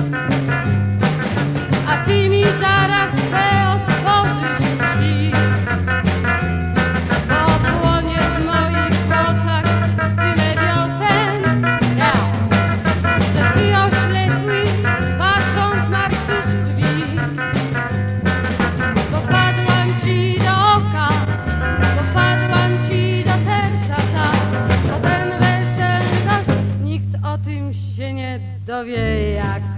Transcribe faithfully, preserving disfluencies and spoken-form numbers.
a ty mi zaraz te otworzysz drzwi, bo płonie w moich włosach tyle wiosen, ja, że ty oślepły, patrząc marszczysz brwi. Popadłam ci do oka, popadłam ci do serca tak, bo ten weselny gość, nikt o tym się nie dowie jak